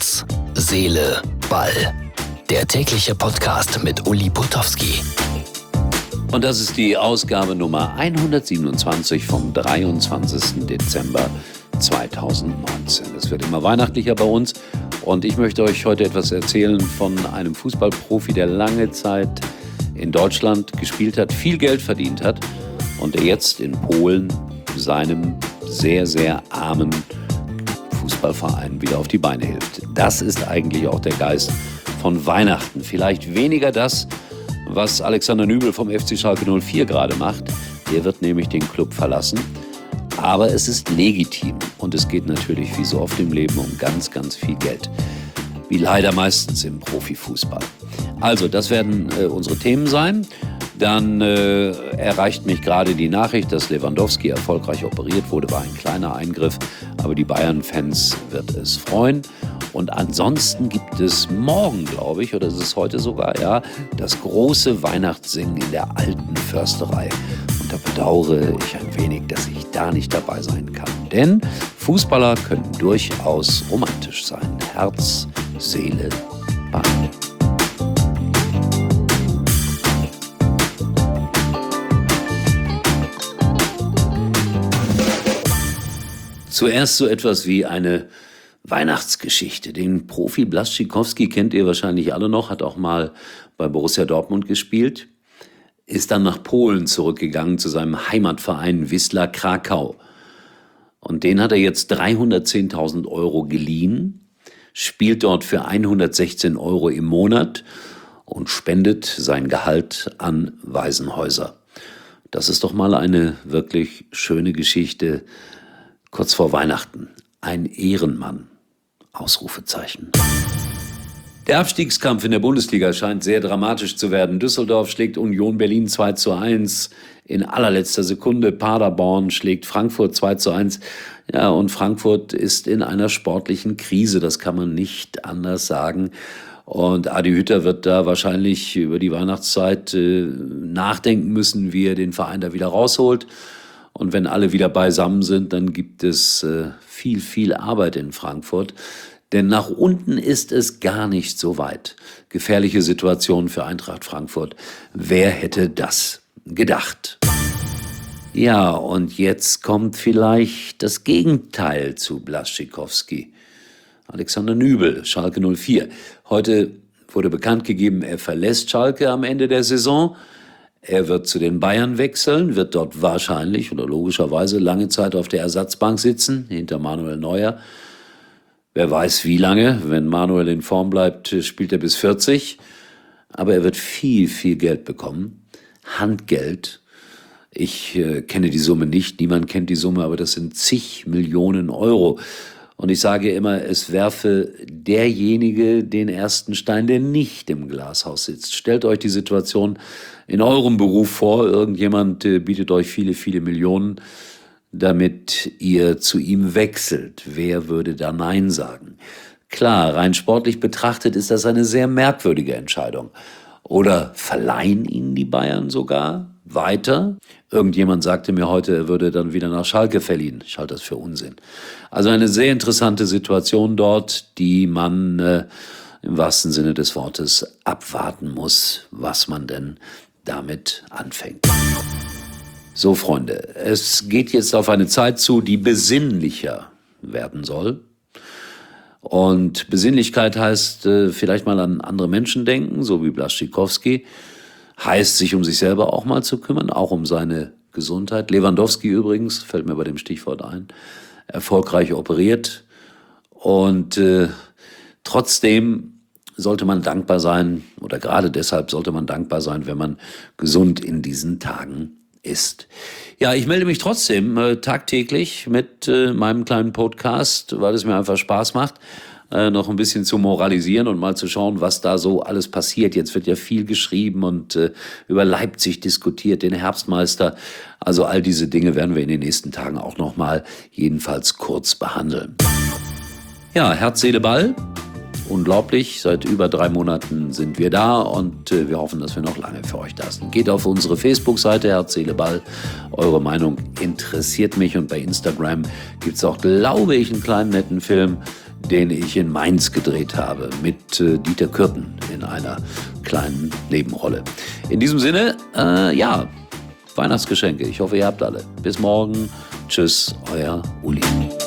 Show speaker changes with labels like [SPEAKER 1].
[SPEAKER 1] Herz, Seele, Ball. Der tägliche Podcast mit Uli Putowski.
[SPEAKER 2] Und das ist die Ausgabe Nummer 127 vom 23. Dezember 2019. Es wird immer weihnachtlicher bei uns und ich möchte euch heute etwas erzählen von einem Fußballprofi, der lange Zeit in Deutschland gespielt hat, viel Geld verdient hat und der jetzt in Polen seinem sehr, sehr armen Fußballverein wieder auf die Beine hilft. Das ist eigentlich auch der Geist von Weihnachten. Vielleicht weniger das, was Alexander Nübel vom FC Schalke 04 gerade macht. Der wird nämlich den Club verlassen. Aber es ist legitim und es geht natürlich wie so oft im Leben um ganz, ganz viel Geld. Wie leider meistens im Profifußball. Also, das werden unsere Themen sein. Dann erreicht mich gerade die Nachricht, dass Lewandowski erfolgreich operiert wurde. War ein kleiner Eingriff, aber die Bayern-Fans wird es freuen. Und ansonsten gibt es morgen, glaube ich, oder ist es heute sogar, ja, das große Weihnachtssingen in der alten Försterei. Und da bedauere ich ein wenig, dass ich da nicht dabei sein kann. Denn Fußballer können durchaus romantisch sein. Herz, Seele, Ball. Zuerst so etwas wie eine Weihnachtsgeschichte. Den Profi Blaszczykowski kennt ihr wahrscheinlich alle noch, hat auch mal bei Borussia Dortmund gespielt, ist dann nach Polen zurückgegangen zu seinem Heimatverein Wisła Krakau. Und den hat er jetzt 310.000 Euro geliehen, spielt dort für 116 Euro im Monat und spendet sein Gehalt an Waisenhäuser. Das ist doch mal eine wirklich schöne Geschichte. Kurz vor Weihnachten. Ein Ehrenmann. Ausrufezeichen. Der Abstiegskampf in der Bundesliga scheint sehr dramatisch zu werden. Düsseldorf schlägt Union Berlin 2:1 in allerletzter Sekunde. Paderborn schlägt Frankfurt 2:1. Ja, und Frankfurt ist in einer sportlichen Krise. Das kann man nicht anders sagen. Und Adi Hütter wird da wahrscheinlich über die Weihnachtszeit nachdenken müssen, wie er den Verein da wieder rausholt. Und wenn alle wieder beisammen sind, dann gibt es viel, viel Arbeit in Frankfurt. Denn nach unten ist es gar nicht so weit. Gefährliche Situation für Eintracht Frankfurt. Wer hätte das gedacht? Ja, und jetzt kommt vielleicht das Gegenteil zu Blaszczykowski. Alexander Nübel, Schalke 04. Heute wurde bekannt gegeben, er verlässt Schalke am Ende der Saison. Er wird zu den Bayern wechseln, wird dort wahrscheinlich oder logischerweise lange Zeit auf der Ersatzbank sitzen, hinter Manuel Neuer. Wer weiß wie lange, wenn Manuel in Form bleibt, spielt er bis 40. Aber er wird viel, viel Geld bekommen. Handgeld. Ich kenne die Summe nicht, niemand kennt die Summe, aber das sind zig Millionen Euro. Und ich sage immer, es werfe derjenige den ersten Stein, der nicht im Glashaus sitzt. Stellt euch die Situation in eurem Beruf vor. Irgendjemand bietet euch viele, viele Millionen, damit ihr zu ihm wechselt. Wer würde da Nein sagen? Klar, rein sportlich betrachtet ist das eine sehr merkwürdige Entscheidung. Oder verleihen ihn die Bayern sogar weiter? Irgendjemand sagte mir heute, er würde dann wieder nach Schalke verliehen. Ich halte das für Unsinn. Also eine sehr interessante Situation dort, die man im wahrsten Sinne des Wortes abwarten muss, was man denn damit anfängt. So, Freunde, es geht jetzt auf eine Zeit zu, die besinnlicher werden soll. Und Besinnlichkeit heißt vielleicht mal an andere Menschen denken, so wie Blaszczykowski. Heißt, sich um sich selber auch mal zu kümmern, auch um seine Gesundheit. Lewandowski übrigens, fällt mir bei dem Stichwort ein, erfolgreich operiert. Und trotzdem sollte man dankbar sein, oder gerade deshalb sollte man dankbar sein, wenn man gesund in diesen Tagen ist. Ja, ich melde mich trotzdem tagtäglich mit meinem kleinen Podcast, weil es mir einfach Spaß macht, noch ein bisschen zu moralisieren und mal zu schauen, was da so alles passiert. Jetzt wird ja viel geschrieben und über Leipzig diskutiert, den Herbstmeister. Also all diese Dinge werden wir in den nächsten Tagen auch noch mal jedenfalls kurz behandeln. Ja, Herz, Seele, Ball. Unglaublich, seit über 3 Monaten sind wir da und wir hoffen, dass wir noch lange für euch da sind. Geht auf unsere Facebook-Seite Herz, Seele, Ball. Eure Meinung interessiert mich und bei Instagram gibt es auch, glaube ich, einen kleinen netten Film, den ich in Mainz gedreht habe, mit Dieter Kürten in einer kleinen Nebenrolle. In diesem Sinne, Weihnachtsgeschenke. Ich hoffe, ihr habt alle. Bis morgen. Tschüss, euer Uli.